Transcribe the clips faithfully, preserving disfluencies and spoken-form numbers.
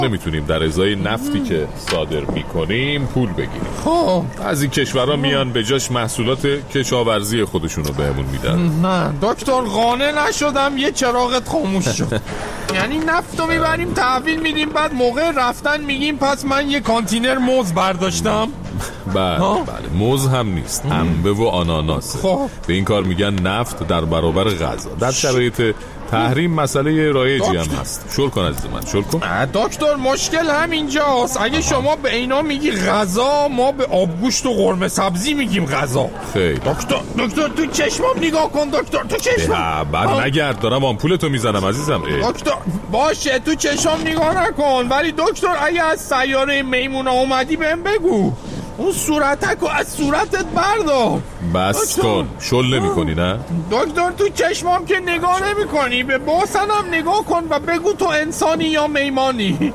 نمیتونیم در ازای نفتی که صادر میکنیم پول بگیریم. خب از این کشورها میان به جاش محصولات کشاورزی خودشونو بهمون میدن. نه دکتر، قانع نشدم. یه چراغت خاموش شد. یعنی نفتو میبریم تحویل میدیم، بعد موقع رفتن میگیم پس من یه کانتینر موز برداشتم. بله بله، موز هم نیست، انبه و آناناسه. خب به این کار میگن نفت در برابر غذا. در شرایط تحریم مسئله رایجی هم هست. شل کن عزیز من، شل کن. دکتر مشکل همینجاست. اگه شما به اینا میگی غذا، ما به آبگوشت و قرمه سبزی میگیم غذا. خیلی دکتر دکتر تو چشمام نگاه کن دکتر، تو چشمام. بعد نگرد، دارم آمپولتو میزنم عزیزم. اه. دکتر باشه تو چشمام نگاه نکن، ولی دکتر اگه از سیاره میمونا اومدی بهم بگو. اون صورتکو از صورتت بردار. بس کن، شل نمی کنی نه؟ دکتر تو چشمام که نگاه نمی کنی، به باسنم نگاه کن و بگو تو انسانی یا میمانی.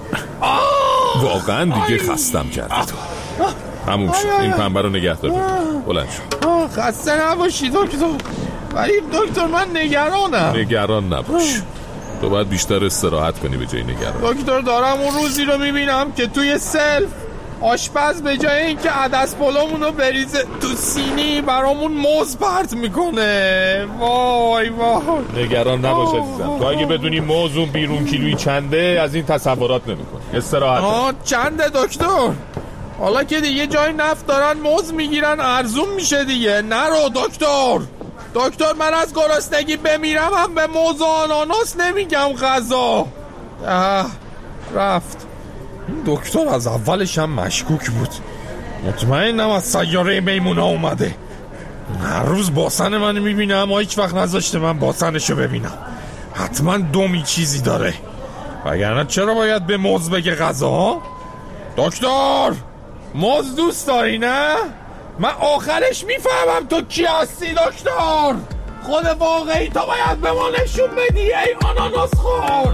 واقعا دیگه خستم کردی تو. همون شد، این پنبه رو نگه دار. بلند شد. خسته نباشی دکتر، ولی دکتر من نگرانم. نگران نباش، تو باید بیشتر استراحت کنی به جای نگران. دکتر دارم اون روزی رو میبینم که توی سلف آشپز به جای اینکه عدس پلومونو بریزه تو سینی برامون موز پرت میکنه. وای وای. نگران نباش عزیزم، تو اگه بدونی موز اون بیرون کیلویی چنده از این تصورات نمیکنی. استراحت. آه چنده دکتر؟ حالا که دیگه جای نفت دارن موز میگیرن ارزون میشه دیگه. نرو دکتر. دکتر من از گرسنگی بمیرم هم به موز و آناناس نمیگم غذا. اه رفت. این دکتر از اولش هم مشکوک بود. مطمئنم از سیاره میمونا اومده. هر روز باسن منو میبینه اما هیچ وقت نذاشته من باسنشو ببینم. حتما دومی چیزی داره، وگرنه چرا باید به موز بگه غذا ها؟ دکتر موز دوست داری نه؟ من آخرش میفهمم تو کی هستی دکتر. خود واقعی تو باید به ما نشون بدی ای آناناس خور.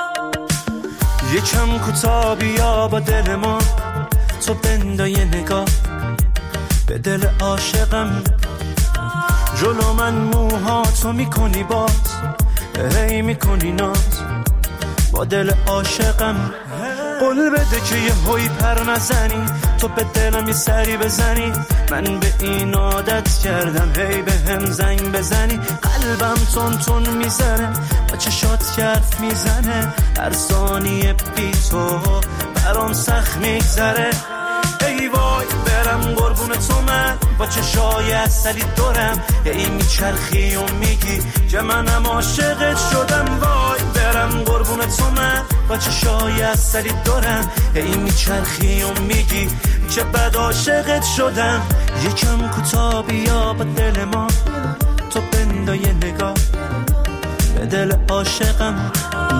یکم کوتا بیا با دل ما، تو بندای نگاه به دل عاشقم. جلو من موها تو میکنی باز، هی میکنی ناز با دل عاشقم. قول بده که یه هوی پر نزنی، تو به دلم یه سری بزنی. من به این عادت کردم هی به هم زنگ بزنی. قلبم تون تون میزنه با چشات حرف میزنه. هر ثانیه بی تو برام سخت میگذره. ای وای برم قربون تو من با چشای اصلی دورم. ای میچرخی و میگی که منم عاشقت شدم. وای برم قربون تو من با چشای اصلی دورم. ای میچرخی و میگی که بد عاشقت شدم. یکم کوتا بیا با دل ما، تو بندای نگاه به دل عاشقم.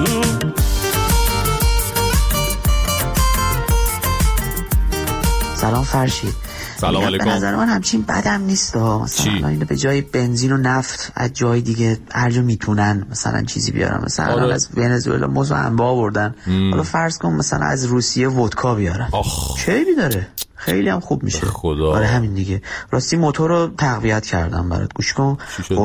سلام فرشید. سلام علیکم. به نظر من همچین بدم نیست ها. مثلا اینو به جای بنزین و نفت از جای دیگه هر جا میتونن مثلا چیزی بیارن. مثلا آره. از ونزوئلا موز و انبه آوردن، حالا فرض کن مثلا از روسیه ودکا بیارن. آخ. خیلی داره، خیلی هم خوب میشه. خدا. آره همین دیگه. راستی موتور رو تقویت کردم برات، گوش کن.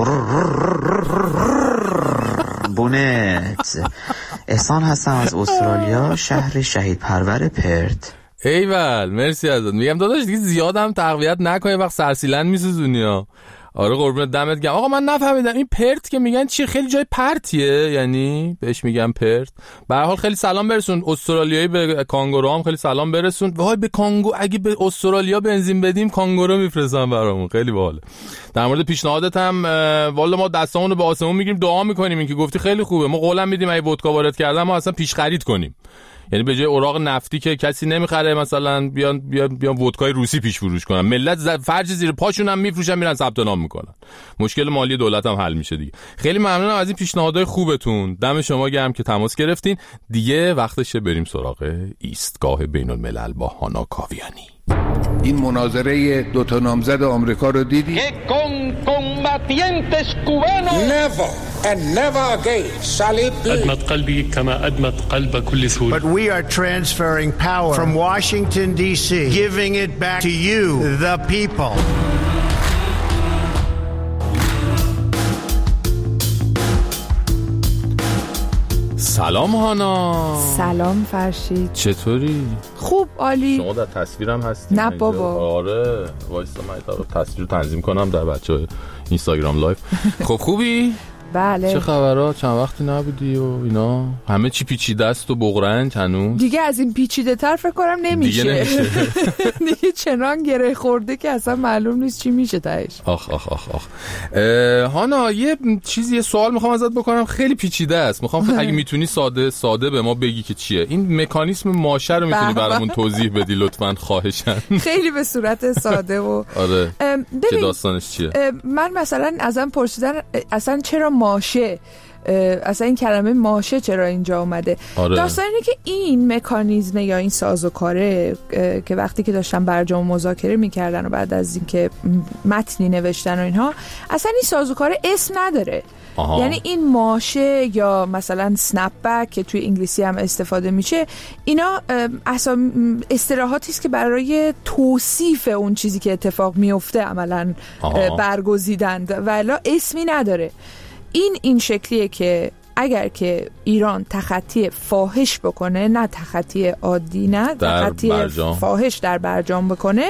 بونت. احسان هستم از استرالیا، شهر شهید پرور پرت. ایول مرسی ازت. میگم داداش دیگه زیادم تقویت نکنه، وقت سرسیلند میسوزونی ها. آره قربونت دمت گرم. آقا من نفهمیدم این پرت که میگن چی؟ خیلی جای پرتیه یعنی بهش میگم پرت. به هر حال خیلی سلام برسون استرالیایی به کانگورو هم خیلی سلام برسون. وای به کانگو اگه به استرالیا بنزین بدیم کانگورو میفرستن برامون، خیلی باحال. در مورد پیشنهادت هم والا ما دستامون رو به آسمون میگیریم دعا میکنیم. این که گفتی خیلی خوبه، ما قولم میدیم اگه ودکا وارد کردن ما اصلا پیش خرید کنیم. یعنی به جای اوراق نفتی که کسی نمیخره مثلا بیان بیان بیان ودکای روسی پیش فروش کنن. ملت فرج زیر پاشون هم میفروشن میرن ثبت نام میکنن. مشکل مالی دولت هم حل میشه دیگه. خیلی ممنونم از این پیشنهادهای خوبتون. دم شما گرم که تماس گرفتین. دیگه وقتشه بریم سراغ ایستگاه بین الملل با هانا کاویانی. این مناظره دو تا نامزد آمریکا رو دیدی؟ Never and never again shall it be. أدمت قلبي كما أدمت قلب كل سوري. But we are transferring power from Washington D C, giving it back to you, the people. سلام هانا. سلام فرشید. چطوری؟ خوب، عالی. شما در تصویرم هستی؟ نه بابا. آره وایسا من رو تصویر رو تنظیم کنم در بچه اینستاگرام لایف. خب خوبی؟ بله. چه خبرها؟ چند وقتی نبودی و اینا؟ همه چی پیچیده است و بغرنج هنوز؟ دیگه از این پیچیده تر فکر کنم نمیشه. دیگه نمیشه. دیگه چنان گره خورده که اصلا معلوم نیست چی میشه تهش. آخ آخ آخ آخ. هانا یه چیزی، یه سوال میخوام ازت بکنم، خیلی پیچیده است. میخوام اگه میتونی ساده ساده به ما بگی که چیه این مکانیسم ماشه رو، میتونی برامون توضیح بدی لطفاً خواهشاً؟ خیلی به صورت ساده و آره. چه داستانش چیه؟ من مثلا ازم پرسیدن اصلا چرا ماشه، اصلا این کلمه ماشه چرا اینجا اومده. آره. داستان اینه که این مکانیزم یا این سازوکاره که وقتی که داشتن برجام مذاکره میکردن و بعد از اینکه متنی نوشتن و اینها، اصلا این سازوکاره اسم نداره. آها. یعنی این ماشه یا مثلا سنپ بک که توی انگلیسی هم استفاده میشه، اینا اصطلاحاتی است که برای توصیف اون چیزی که اتفاق میفته عملا برگزیدند و الا اسمی نداره. این این شکلیه که اگر که ایران تخطی فاحش بکنه، نه تخطی عادی، نه تخطی برجام. فاحش در برجام بکنه،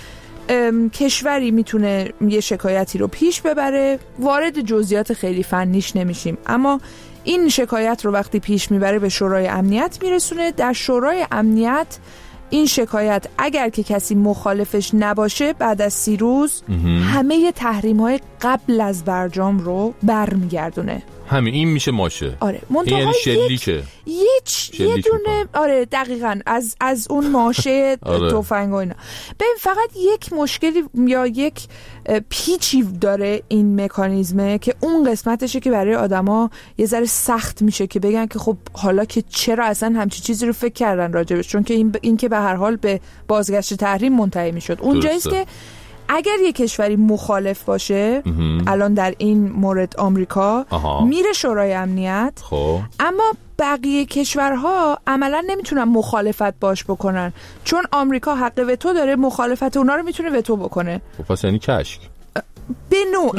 کشوری میتونه یه شکایتی رو پیش ببره. وارد جزئیات خیلی فنیش نمیشیم، اما این شکایت رو وقتی پیش میبره به شورای امنیت میرسونه. در شورای امنیت این شکایت اگر که کسی مخالفش نباشه، بعد از سی روز همه تحریم‌های قبل از برجام رو برمیگردونه. همین این میشه ماشه. آره. یعنی شلیکه. یک یه دونه آره دقیقاً از از اون ماشه آره. تفنگ و اینا. ببین فقط یک مشکلی یا یک پیچی داره این مکانیزمه که اون قسمتشه که برای آدما یه ذره سخت میشه که بگن که خب حالا که چرا اصلا همچین چیزی رو فکر کردن راجبش، چون که این ب... این که به هر حال به بازگشت تحریم منتهی میشد. اونجاییست که اگر یه کشوری مخالف باشه، الان در این مورد آمریکا، آها. میره شورای امنیت، خب. اما بقیه کشورها عملا نمیتونن مخالفت باش بکنن، چون آمریکا حق وتو داره، مخالفت اونا رو میتونه وتو بکنه. خب پس یعنی کشک به نوعی.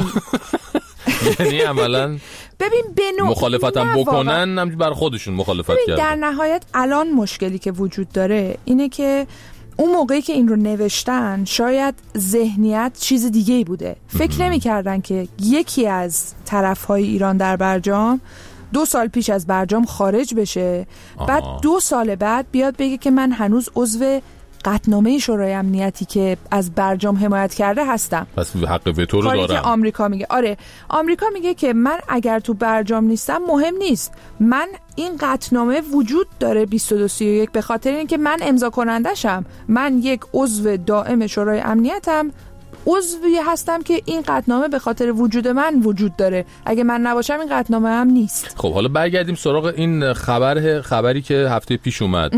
یعنی عملا ببین به نوعی مخالفتم بکنن هم بر خودشون مخالفت کردن. در نهایت الان مشکلی که وجود داره اینه که اون موقعی که این رو نوشتن شاید ذهنیت چیز دیگه‌ای بوده. فکر نمی‌کردن که یکی از طرف‌های ایران در برجام دو سال پیش از برجام خارج بشه، آه. بعد دو سال بعد بیاد بگه که من هنوز عضو قطعنامه شورای امنیتی که از برجام حمایت کرده هستم. پس حق وتو رو دارم. که آمریکا میگه آره، آمریکا میگه که من اگر تو برجام نیستم مهم نیست، من این قطعنامه وجود داره بیست و دو سی و یک به خاطر اینکه من امضا کنندشم، من یک عضو دائم شورای امنیتم، عضوی هستم که این قطعنامه به خاطر وجود من وجود داره، اگه من نباشم این قطعنامه هم نیست. خب حالا برگردیم سراغ این خبر خبری که هفته پیش اومد.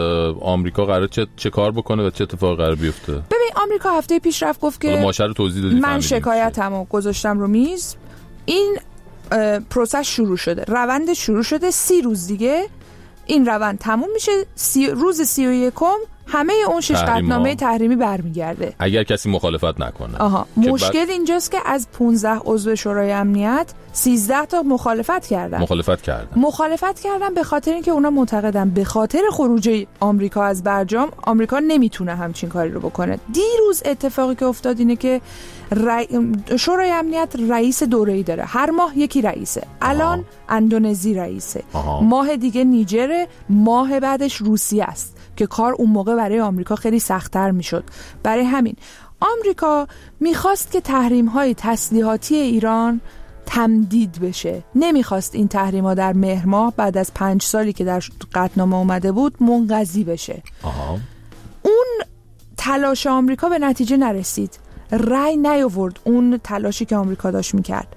آمریکا قراره چه چه کار بکنه و چه اتفاقی قراره بیفته؟ ببین آمریکا هفته پیش رفت گفت که ماشه رو توضیح دادی، من شکایتمو گذاشتم رو میز، این پروسس شروع شده، روند شروع شده، سی روز دیگه این روند تموم میشه، سی روز سی و یکم همه اون شش قطعنامه تحریمی برمیگرده اگر کسی مخالفت نکنه. آها. مشکل بعد... اینجاست که از پانزده عضو شورای امنیت سیزده تا مخالفت کردن. مخالفت کردن. مخالفت کردن به خاطر اینکه اونا معتقدن به خاطر خروج آمریکا از برجام آمریکا نمیتونه همچین کاری رو بکنه. دیروز اتفاقی که افتاد اینه که رئی... شورای امنیت رئیس دوره‌ای داره، هر ماه یکی رئیسه. الان اندونزی رئیسه، آها. ماه دیگه نیجر، ماه بعدش روسیه است که کار اون موقع برای آمریکا خیلی سخت‌تر میشد. برای همین آمریکا میخواست که تحریم‌های تسلیحاتی ایران تمدید بشه، نمیخواست این تحریم‌ها در مهر ماه بعد از پنج سالی که در قطعنامه اومده بود منقضی بشه. آها. اون تلاش آمریکا به نتیجه نرسید، رأی نیاورد اون تلاشی که آمریکا داشت میکرد.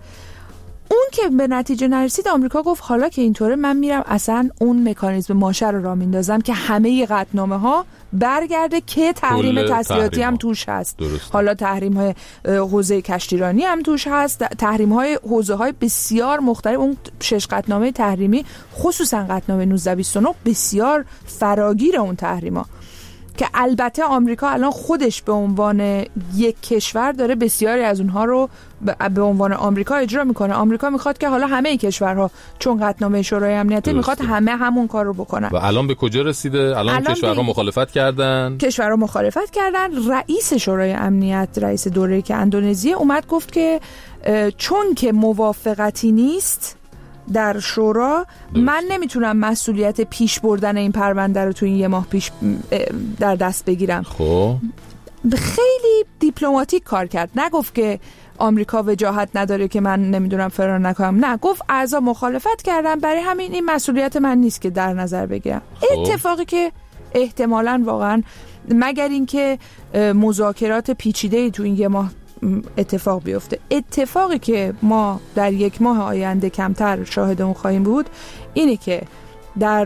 اون که به نتیجه نرسید، آمریکا گفت حالا که اینطوره من میرم اصلا اون مکانیزم ماشه رو راه میندازم که همه قطعنامه ها برگرده که تحریم تسلیحاتی هم توش هست. درست. حالا تحریم های حوزه کشتیرانی هم توش هست، تحریم های حوزه های بسیار مختلف. اون شش قطعنامه تحریمی خصوصا قطعنامه نوزده بیست و نه بسیار فراگیر اون تحریما که البته آمریکا الان خودش به عنوان یک کشور داره بسیاری از اونها رو به عنوان آمریکا اجرا میکنه. آمریکا میخواد که حالا همه کشورها چون قطعنامه شورای امنیتی میخواد همه همون کار رو بکنن. و الان به کجا رسیده؟ الان, الان کشورها مخالفت کردن. کشورها مخالفت کردن. رئیس شورای امنیت، رئیس دوره که اندونزی اومد گفت که چون که موافقتی نیست در شورا، من نمیتونم مسئولیت پیش بردن این پرونده رو تو این یه ماه پیش در دست بگیرم. خب خیلی دیپلماتیک کار کرد. نگفت که آمریکا وجاهت نداره که من نمیدونم فرار نکنم، نه، گفت اعضا مخالفت کردن، برای همین این مسئولیت من نیست که در نظر بگیرم. اتفاقی که احتمالاً واقعاً مگر اینکه مذاکرات پیچیده‌ای تو این یه ماه اتفاق بیفته، اتفاقی که ما در یک ماه آینده کمتر شاهد اون خواهیم بود اینه که در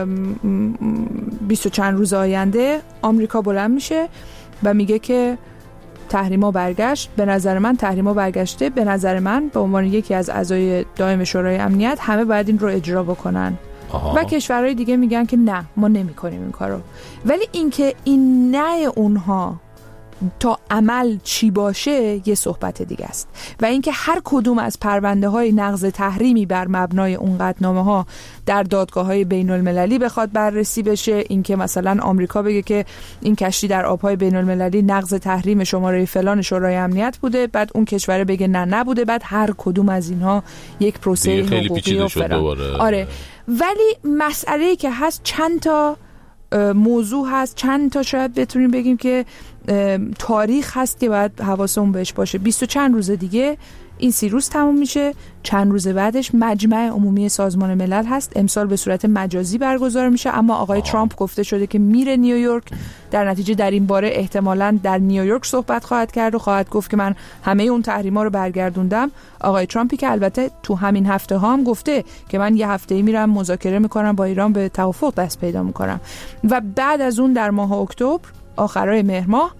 بیست و چند روز آینده آمریکا بلند میشه و میگه که تحریما برگشت. به نظر من تحریما برگشته. به نظر من به عنوان یکی از اعضای دائم شورای امنیت همه باید این رو اجرا بکنن. آها. و کشورهای دیگه میگن که نه، ما نمیکنیم این کارو. ولی اینکه این نه اونها تا عمل چی باشه یه صحبت دیگه است. و اینکه هر کدوم از پرونده های نقض تحریمی بر مبنای اون قطعنامه ها در دادگاه های بین المللی بخواد بررسی بشه، اینکه مثلا آمریکا بگه که این کشتی در آبهای بین المللی نقض تحریم شماره فلان شورای امنیت بوده، بعد اون کشور بگه نه نبوده، بعد هر کدوم از اینها یک پروسه حقوقی و فلان. آره، ولی مسئله‌ای که هست چند تا موضوع هست، چند تا شاید بتونیم بگیم که تاریخ هست که باید حواسمون بهش باشه. بیست و چند روز دیگه این سی روز تموم میشه. چند روز بعدش مجمع عمومی سازمان ملل هست، امسال به صورت مجازی برگزار میشه، اما آقای آه. ترامپ گفته شده که میره نیویورک. در نتیجه در این باره احتمالاً در نیویورک صحبت خواهد کرد و خواهد گفت که من همه اون تحریما رو برگردوندم. آقای ترامپی که البته تو همین هفته ها هم گفته که من یه هفته‌ای میرم مذاکره میکنم با ایران، به توافق دست پیدا میکنم. و بعد از اون در ماه اکتبر، آخرای مهر ماه،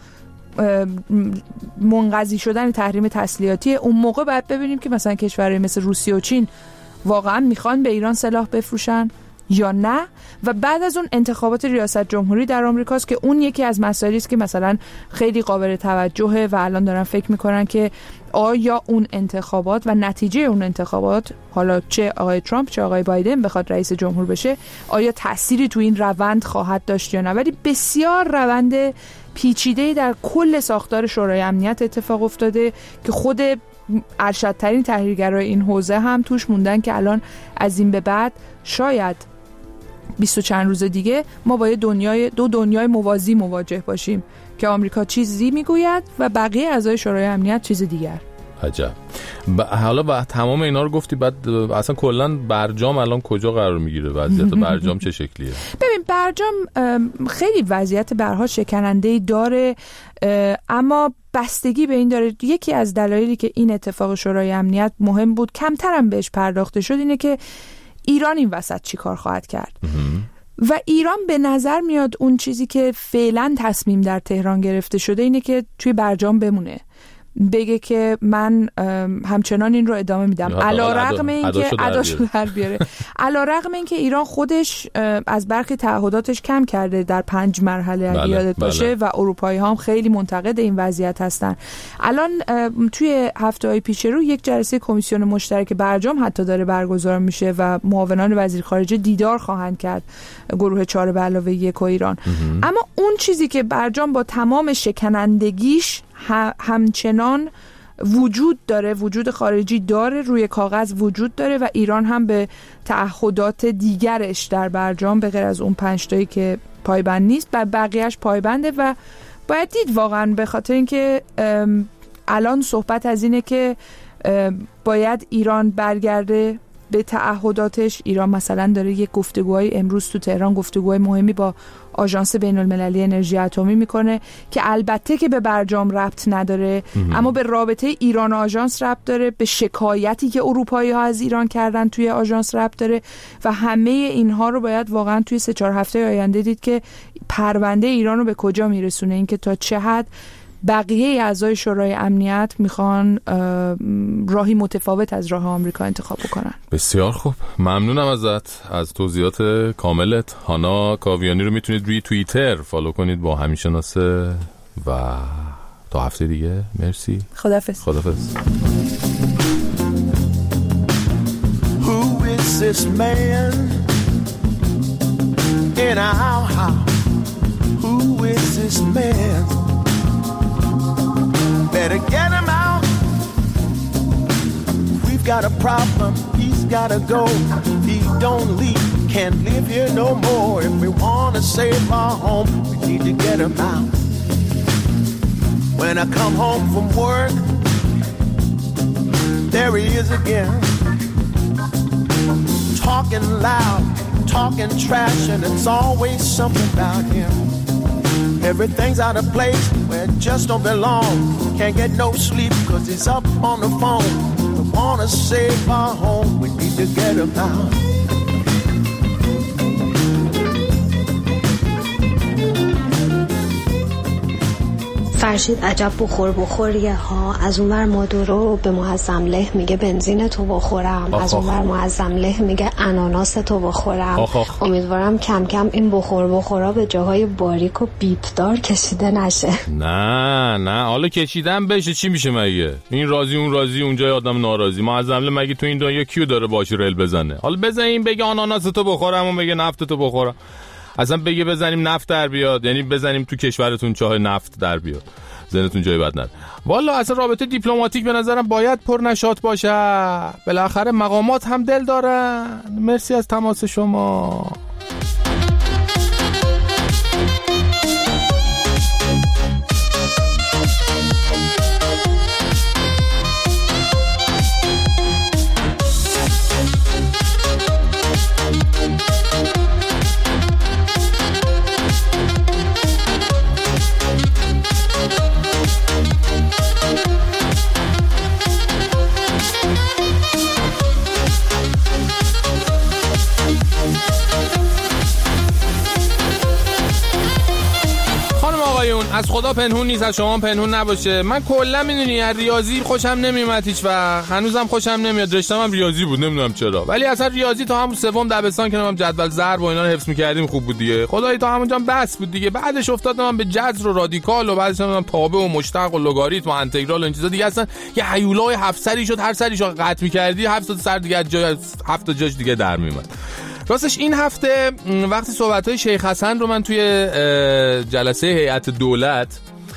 منقضی شدن تحریم تسلیحاتی. اون موقع باید ببینیم که مثلا کشورهای مثل روسیه و چین واقعا میخوان به ایران سلاح بفروشن یا نه. و بعد از اون انتخابات ریاست جمهوری در آمریکاست که اون یکی از مسائلی است که مثلا خیلی قابل توجهه و الان دارن فکر میکنن که آیا اون انتخابات و نتیجه اون انتخابات، حالا چه آقای ترامپ چه آقای بایدن بخواد رئیس جمهور بشه، آیا تأثیری تو این روند خواهد داشت یا نه. ولی بسیار روند پیچیده‌ای در کل ساختار شورای امنیت اتفاق افتاده که خود ارشدترین تحلیلگرای این حوزه هم توش موندن که الان از این به بعد شاید بیست و چند روز دیگه ما با دنیای دو دنیای موازی مواجه باشیم که آمریکا چیزی میگوید و بقیه اعضای شورای امنیت چیز دیگر. عجب. ب... حالا با تمام اینا رو گفتی، بعد اصلا کلا برجام الان کجا قرار میگیره؟ وضعیت برجام چه شکلیه؟ ببین، برجام خیلی وضعیت برها شکننده‌ای داره، اما بستگی به این داره. یکی از دلایلی که این اتفاق شورای امنیت مهم بود، کمترم بهش پرداخته شد، اینه که ایران این وسط چی کار خواهد کرد. و ایران به نظر میاد اون چیزی که فعلا تصمیم در تهران گرفته شده اینه که توی برجام بمونه، بگه که من همچنان این رو ادامه میدم، علیرغم اینکه اداشو در بیاره، علیرغم اینکه ایران خودش از برخی تعهداتش کم کرده در پنج مرحله اگه یادت باشه و اروپایی ها هم خیلی منتقد این وضعیت هستن. الان توی هفته‌های پیش رو یک جلسه کمیسیون مشترک برجام حتی داره برگزار میشه و معاونان وزیر خارجه دیدار خواهند کرد گروه چهار به علاوه یک و ایران. اما اون چیزی که برجام با تمام شکنندگیش همچنان وجود داره، وجود خارجی داره، روی کاغذ وجود داره و ایران هم به تعهدات دیگرش در برجام به غیر از اون پنج تایی که پایبند نیست و بقیهش پایبنده. و باید دید واقعا، به خاطر اینکه الان صحبت از اینه که باید ایران برگرده به تعهداتش. ایران مثلا داره یک گفتگوهای امروز تو تهران، گفتگوهای مهمی با آژانس بین المللی انرژی اتمی میکنه که البته که به برجام ربط نداره، اما به رابطه ایران و آژانس ربط داره، به شکایتی که اروپایی ها از ایران کردن توی آژانس ربط داره و همه اینها رو باید واقعا توی سه چهار هفته آینده دید که پرونده ایران رو به کجا میرسونه، اینکه تا چه حد بقیه اعضای شورای امنیت میخوان راهی متفاوت از راه آمریکا انتخاب بکنن. بسیار خوب، ممنونم ازت از توضیحات کاملت. هانا کاویانی رو میتونید روی توییتر فالو کنید با همیشناسه و تا هفته دیگه. مرسی. خداحافظ. خداحافظ. Who is this man in our house? Who is this man? Better get him out. We've got a problem. He's gotta go. He don't leave. Can't live here no more. If we wanna save our home, we need to get him out. When I come home from work, there he is again. Talking loud, talking trash, and it's always something about him. Everything's out of place where it just don't belong. Can't get no sleep cause he's up on the phone. We wanna save our home, we need to get him out. فرشید عجب بخور بخوریه ها. از اونور مادورو به معظم له میگه بنزین تو بخورم، از اونور معظم له میگه اناناس تو بخورم. آخ آخ. امیدوارم کم کم این بخور بخورا به جاهای باریک و بیپدار کشیده نشه. نه نه حالا کشیدن بشه چی میشه مگه؟ این راضی اون راضی اونجای آدم ناراضی. معظم له مگه تو این دنیا کیو داره باش ریل بزنه؟ حالا بزنیم بگه آناناس تو بخورم و بگه نفت تو بخورم. اصلا بگه بزنیم نفت در بیاد، یعنی بزنیم تو کشورتون چاه نفت در بیاد، ذهنتون جای بد نره. والا اصلا رابطه دیپلماتیک به نظرم باید پرنشاط باشه. بالاخره مقامات هم دل دارن. مرسی از تماس شما. از خدا پنهون نیست، از شما پنهون نباشه. من کلا میدونی از ریاضی خوشم نمیومد هیچ وقت، هنوزم خوشم نمیاد. رشته‌م هم ریاضی بود، نمیدونم چرا، ولی اصلا ریاضی تا همون سوم دبستان که ما جدول ضرب و اینا رو حفظ می‌کردیم خوب بود دیگه. خدایی تا همونجا بس بود دیگه. بعدش افتادم من به جذر و رادیکال و بعدش هم تابع و مشتق و لگاریتم و انتگرال و این چیزا دیگه. اصلا یه هیولای هفت سری شد، هر سریشو قطع می‌کردی هفت تا سر دیگه جای هفت تا جاش دیگه در میومد. راستش این هفته وقتی صحبت‌های شیخ حسن رو من توی جلسه هیئت دولت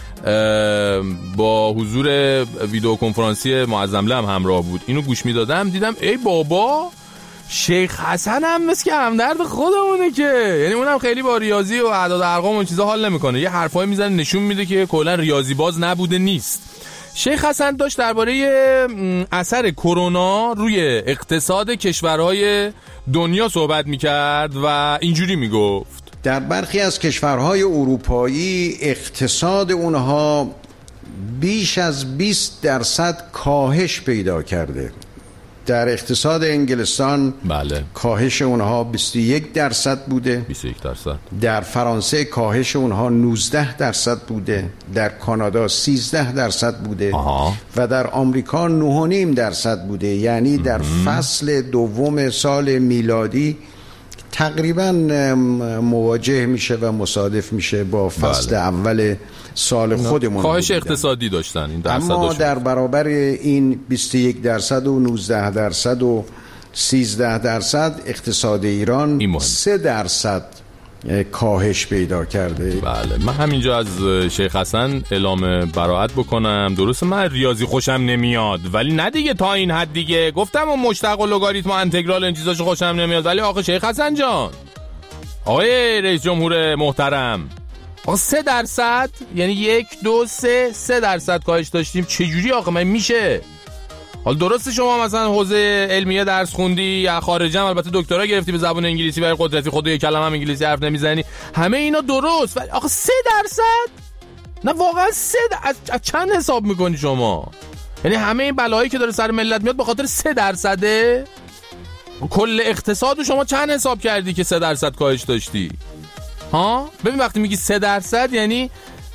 با حضور ویدیو کنفرانسی معظم له هم همراه بود اینو گوش میدادم، دیدم ای بابا شیخ حسن هم مثل که همدرد خودمونه که، یعنی اونم خیلی با ریاضی و اعداد و ارقام و چیزا حال نمیکنه، یه حرفایی میزنه نشون میده که کلا ریاضی باز نبوده نیست. شیخ حسن داشت درباره اثر کرونا روی اقتصاد کشورهای دنیا صحبت میکرد و اینجوری میگفت در برخی از کشورهای اروپایی اقتصاد اونها بیش از بیست درصد کاهش پیدا کرده. در اقتصاد انگلستان بله کاهش اونها بیست و یک درصد بوده، بیست و یک درصد. در فرانسه کاهش اونها نوزده درصد بوده، در کانادا سیزده درصد بوده آها. و در آمریکا نه و نیم درصد بوده. یعنی در فصل دوم سال میلادی تقریبا مواجه میشه و مصادف میشه با فصل بله. اول سال خودمون. کاهش اقتصادی داشتن این درصد اما داشتن. در برابر این بیست و یک درصد و نوزده درصد و سیزده درصد اقتصاد ایران سه درصد کاهش پیدا کرده. بله من همینجا از شیخ حسن اعلام براءت بکنم. درسته من ریاضی خوشم نمیاد ولی نه دیگه تا این حد دیگه. گفتم اون مشتق و لگاریتم و انتگرال این چیزاشو خوشم نمیاد، ولی آقا شیخ حسن جان، آقای رئیس جمهور محترم، آقا سه درصد یعنی یک دو سه سه درصد کاهش داشتیم. چجوری آقا من میشه؟ حالا درسته شما مثلا حوزه علمیه درس خوندی یا خارجم، البته دکترا گرفتی به زبان انگلیسی برای قدرتی خود یک کلمه هم انگلیسی حرف نمیزنی، همه اینا درست، ولی آقا سه درصد نه واقعا سه در... از... از چند حساب میکنی شما؟ یعنی همه این بلایی که داره سر ملت میاد به خاطر سه درصده؟ کل اقتصادو شما چند حساب کردی که سه درصد کاهش داشتی؟ ها ببین وقتی میگی سه درصد یعنی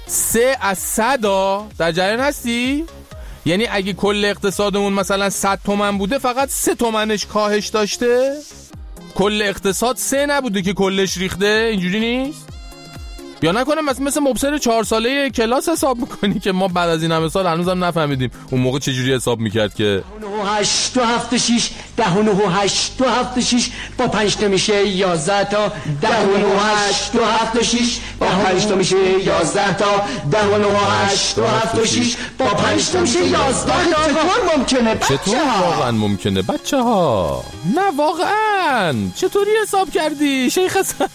سه از صدا در جریان هستی؟ یعنی اگه کل اقتصادمون مثلا صد تومن بوده فقط سه تومنش کاهش داشته؟ کل اقتصاد سه نبوده که کلش ریخته؟ اینجوری نیست؟ یا نکنه مثل مثل مبصر چهار ساله کلاس حساب میکنی که ما بعد از این همه سال هنوزم نفهمیدیم اون موقع چجوری حساب میکرد که ده و هشت و هفت و شیش ده و هشت و هفت و شیش با پنج تا میشه یازده تا ده و هشت و هفت و شیش با پنج تا میشه یازده تا ده و هشت و هفت و شیش با پنج تا میشه یازده تا. چطور ممکنه بچه چطور واقعا ممکنه بچه ها؟ نه واقعا چطوری حساب کردی شیخ حسن؟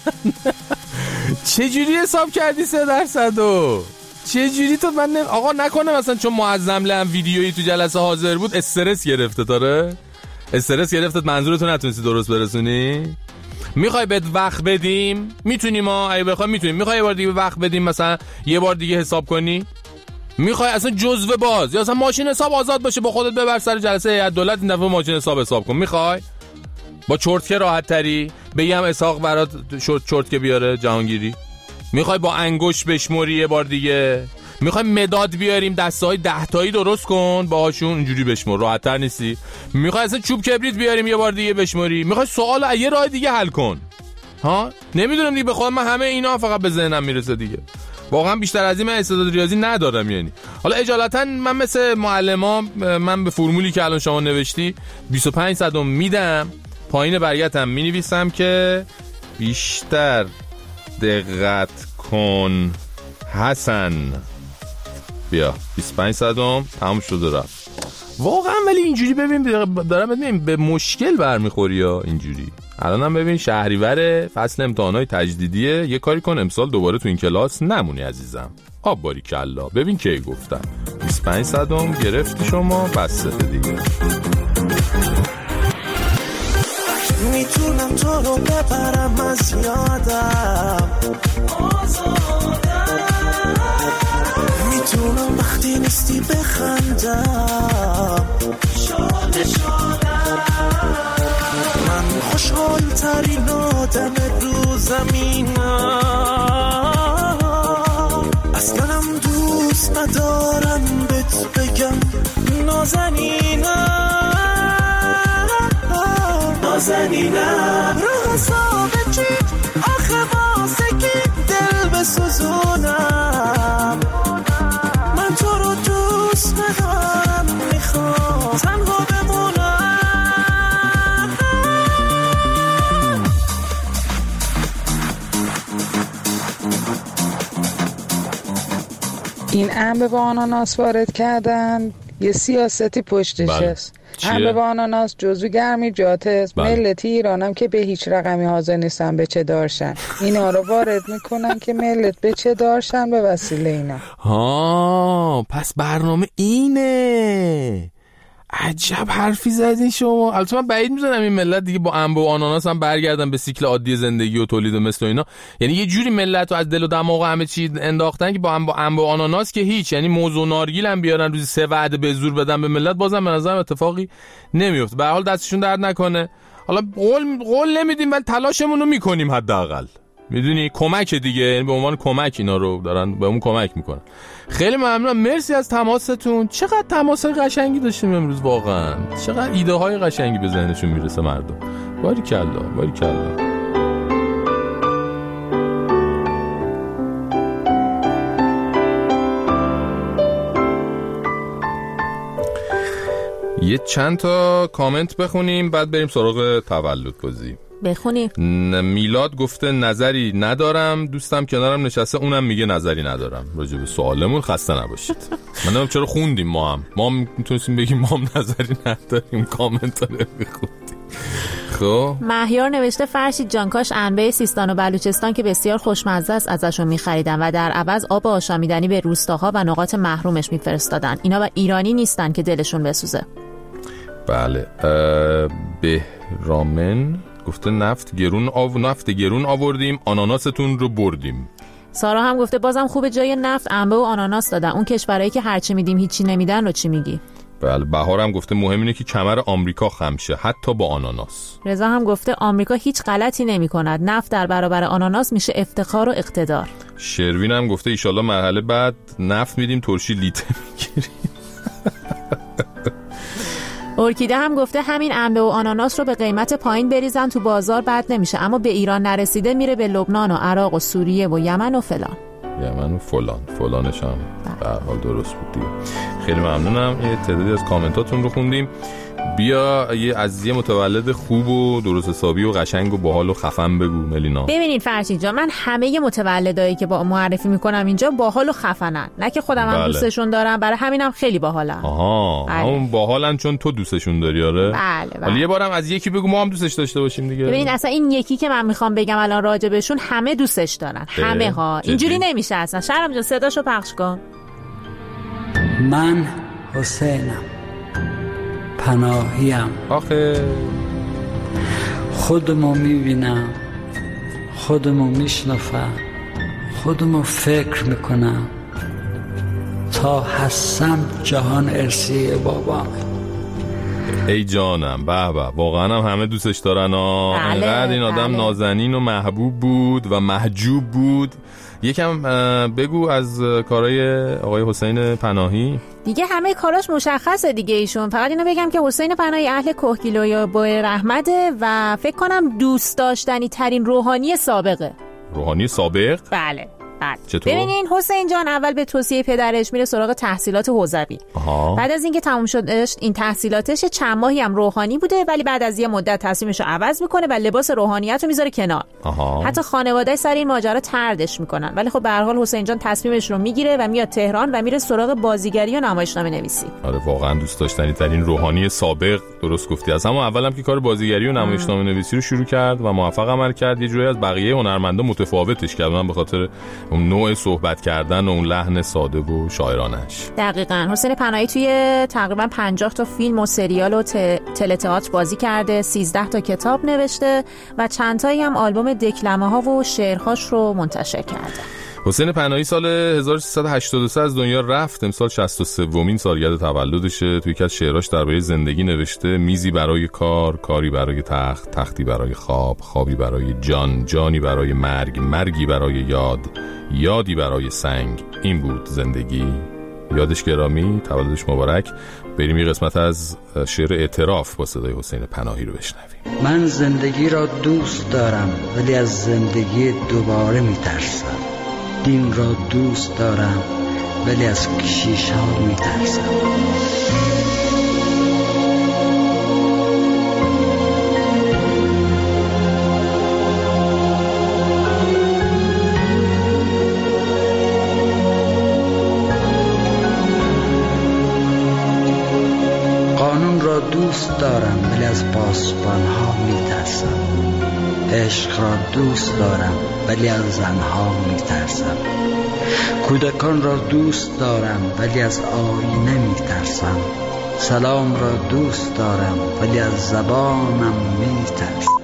چجوری حساب کردی سه درصدو؟ چجوری تو من نم... آقا نکنه مثلا چون معظم لهم ویدیویی تو جلسه حاضر بود استرس گرفته داره؟ استرس گرفتت منظورتو نتونستی درست برسونی؟ میخوای بهت وقت بدیم؟ میتونیم ما اگه بخوای میتونیم. میخوای یه بار دیگه وقت بدیم مثلا یه بار دیگه حساب کنی؟ میخوای اصلا جزوه باز یا اصلا ماشین حساب آزاد باشه با خودت ببر سر جلسه هیئت دولت این دفعه ماشین حساب حساب کن؟ میخوای؟ با چرتکه راحت تری بگم اسحاق برات چرتکه بیاره جهانگیری؟ میخوای با انگشت بشموری یه بار دیگه؟ میخوای مداد بیاریم دسته‌های ده تایی درست کن باهاشون اینجوری بشمر راحت تر نیستی؟ میخوای اصلا چوب کبریت بیاریم یه بار دیگه بشموری؟ میخوای سوالو یه راه دیگه حل کن؟ ها نمیدونم دیگه به خودم من همه اینا فقط به ذهنم میرسه دیگه. واقعا بیشتر از این من استعداد ریاضی ندارم. یعنی حالا اجالتا من مثل معلما من به فرمولی که الان شما نوشتی بیست و پنج صدم میدم، پایین برگتم می نویسم که بیشتر دقت کن حسن. بیا بیست و پنج صدم تموم شده رفت. واقعا ولی اینجوری ببین دارم ببین به مشکل برمیخوری یا اینجوری. الان هم ببین شهریور فصل امتحانات تجدیدیه، یه کاری کن امسال دوباره تو این کلاس نمونی عزیزم. آب باریکلا. ببین کی گفتم بیست و پنج صدم گرفتی شما بسته دیگه. میتونم تو رو ببرم از یادم آزادم، میتونم وقتی نیستی بخندم شاد شادم. من خوشحال ترین آدم رو زمینم، اصلا دوست ندارم بهت بگم نازنینم نازنینم. رو حساب چی آخه واسه کی دل بسوزونم؟ من تو رو دوست ندارم میخوام تنها بمونم. این انبه با آناناس وارد کردن یه سیاستی پشتش هست. انبه با آناناس جزو گرمی جاتست. ملتی ایرانم که به هیچ رقمی حاضر نیستن به چه دارشن، اینا رو وارد میکنن که ملت به چه دارشن به وسیله اینا. ها پس برنامه اینه. عجب حرفی زدین شما. البته من بعید می‌دونم این ملت دیگه با انبه و آناناس هم برگردن به سیکل عادی زندگی و تولید و مثل اینا. یعنی یه جوری ملت رو از دل و دماغ همه چی انداختن که با انبه انبه و آناناس که هیچ، یعنی موز و نارگیل هم بیارن روزی سه وعده به زور بدن به ملت بازم به نظرم اتفاقی نمیفته. به هر حال دستشون درد نکنه. حالا قول قول نمیدیم ولی تلاشمون رو میکنیم حداقل. میدونی کمک دیگه، یعنی به عنوان کمک اینا رو دارن بهمون کمک میکنن. خیلی ممنونم، مرسی از تماستون. چقدر تماس قشنگی داشتیم امروز واقعا. چقدر ایده های قشنگی به ذهنشون میرسه مردم. باریکلا باریکلا. یه چند تا کامنت بخونیم بعد بریم سراغ تولد بازی. بخونیم. میلاد گفته نظری ندارم، دوستم کنارم نشسته اونم میگه نظری ندارم راجع به سوالمون. خسته نباشید. من نمیدونم چرا خوندیم ما هم ما هم میتونستیم بگیم ما هم نظری نداریم. کامنت رو بخونیم. خب مهیار نوشته فرشید جان کاش انبه سیستان و بلوچستان که بسیار خوشمزه است ازشون می‌خریدن و در عوض آب آشامیدنی به روستاها و نقاط محرومش میفرستادن. اینا و ایرانی نیستن که دلشون بسوزه. بله. بهرامن گفته نفت گرون آو نفت گرون آوردیم آناناستون رو بردیم. سارا هم گفته بازم خوبه جای نفت انبه و آناناس دادن. اون کشورایی که هرچی میدیم هیچی نمیدن رو چی میگی؟ بله. بهار هم گفته مهم اینه که کمر آمریکا خم شه حتی با آناناس. رضا هم گفته آمریکا هیچ غلطی نمی‌کند. نفت در برابر آناناس میشه افتخار و اقتدار. شروین هم گفته ایشالله مرحله بعد نفت میدیم ترشی لیته میگیریم. ارکیده هم گفته همین انبه و آناناس رو به قیمت پایین بریزن تو بازار بد نمیشه، اما به ایران نرسیده میره به لبنان و عراق و سوریه و یمن و فلان. یمن و فلان فلانش هم به هر حال درست بود دیگه. خیلی ممنونم. یه تعدادی از کامنتاتون رو خوندیم. بیا یه از یه متولد خوب و درست حسابی و قشنگ و باحال و خفن بگو ملینا. ببینید فرشید جان، من همه متولدایی که با معرفی میکنم اینجا باحال و خفنن، نه که خودم هم بله. دوستشون دارم، برای همینم خیلی باحالن. آها همون باحالن چون تو دوستشون داری. آره بله بله. حالا یه بارم از یکی بگو ما هم دوستش داشته باشیم دیگه. ببینید اصلا این یکی که من میخوام بگم الان راجع بهشون همه دوستش دارن، همه ها. اینجوری نمیشه اصلا. شهرام جان صداشو پخش کن. من حسینم، پناهیم. آخه خودمو میبینم، خودمو میشنفم، خودمو فکر میکنم، تا هستم جهان ارثی بابامه. ای جانم، به به، واقعا هم همه دوستش دارن. انقدر این آدم بله. نازنین و محبوب بود و محجوب بود. یکم بگو از کارهای آقای حسین پناهی. دیگه همه کاراش مشخصه دیگه ایشون. فقط اینو بگم که حسین پناهی اهل کوهگیلوی بوی رحمته و فکر کنم دوست داشتنی ترین روحانی سابقه. روحانی سابق؟ بله. چطور؟ ببینین حسین جان اول به توصیه پدرش میره سراغ تحصیلات حوزوی. بعد از اینکه تموم شدش این تحصیلاتش چند ماهی هم روحانی بوده، ولی بعد از یه مدت تصمیمش رو عوض میکنه و لباس روحانیت رو میذاره کنار. آها. حتی خانواده سر این ماجرا طردش میکنن، ولی خب به هر حال حسین جان تصمیمش رو میگیره و میاد تهران و میره سراغ بازیگری و نمایشنامه نویسی. آره واقعا دوست داشتنی ترین روحانی سابق. درست گفتی. از همون اولم که کار بازیگری و نمایشنامه نویسی رو شروع کرد و موفق عمل کرد. یه جوری از بقیه هنرمندا متفاوتش کرد، به خاطر اون نوع صحبت کردن و اون لحن ساده و شاعرانش. دقیقاً. حسین پناهی توی تقریبا پنجاه تا فیلم و سریال و تله تئاتر بازی کرده، سیزده تا کتاب نوشته و چند تایی هم آلبوم دکلمه ها و شعرهاش رو منتشر کرده. حسین پناهی سال هزار و سیصد و هشتاد و سه از دنیا رفت. امسال شصت و سومین سالگرد تولدشه. توی یکی از شعراش درباره زندگی نوشته: میزی برای کار، کاری برای تخت، تختی برای خواب، خوابی برای جان، جانی برای مرگ، مرگی برای یاد، یادی برای سنگ. این بود زندگی. یادش گرامی، تولدش مبارک. بریم یه قسمت از شعر اعتراف با صدای حسین پناهی رو بشنویم. من زندگی را دوست دارم ولی از زندگی دوباره میترسم. دین را دوست دارم ولی از کشیش ها میترسم. قانون را دوست دارم ولی از پاسبان ها میترسم. عشق را دوست دارم ولی از زنها میترسم. کودکان را دوست دارم ولی از آینه میترسم. سلام را دوست دارم ولی از زبانم میترسم.